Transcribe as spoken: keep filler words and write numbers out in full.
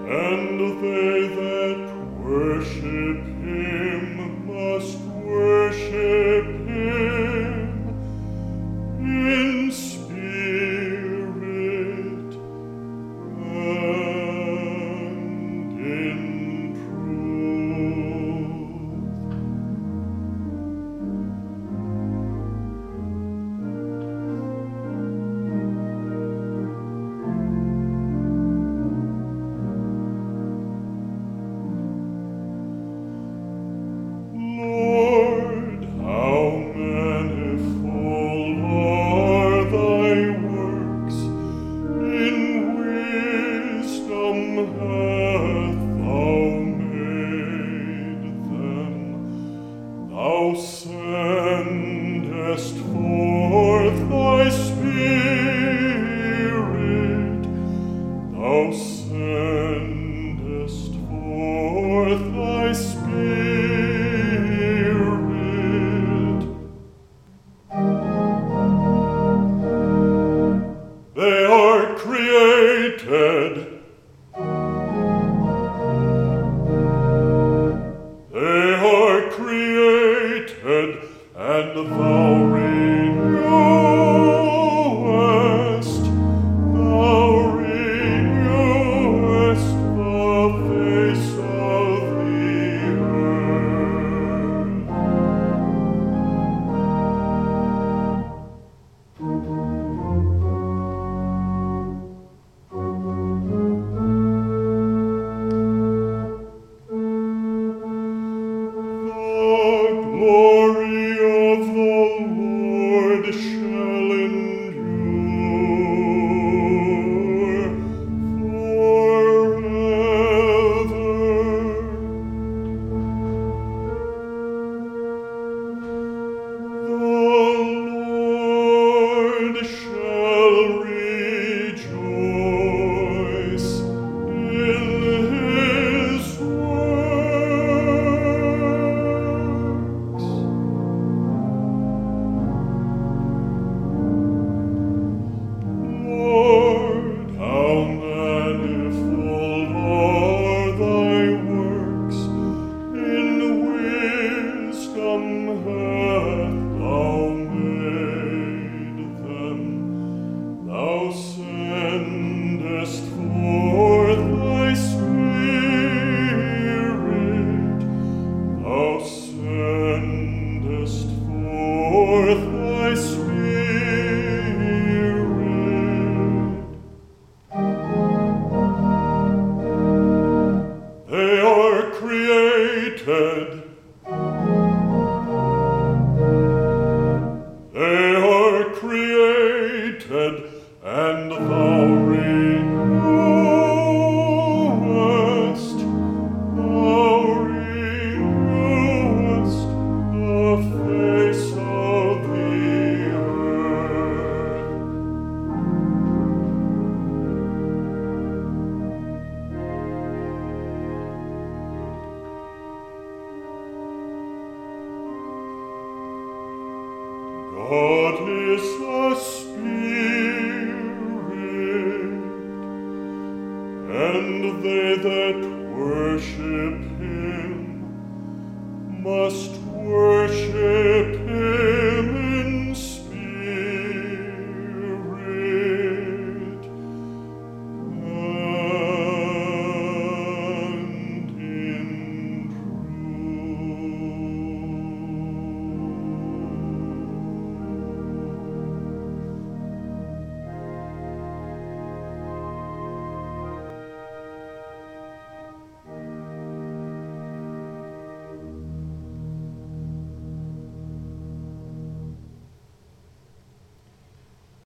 and they that worship him must worship him in spirit and in Lord, how manifold are thy works, in wisdom hast thou made them. Thou sendest forth thy Spirit, thou sendest forth thy Spirit. They are created. They are created, and thou renewest, thou renewest the face of the earth. The glory of the Lord shall endure forever. The Lord shall rejoice in his works. Lord, how manifold are thy works, in wisdom hast thou made them. Thou sendest forth thy Spirit, thou sendest forth thy Spirit. They are created. They are created, and thou renewest, thou renewest the face of the earth. God is a spirit, and they that worship him must worship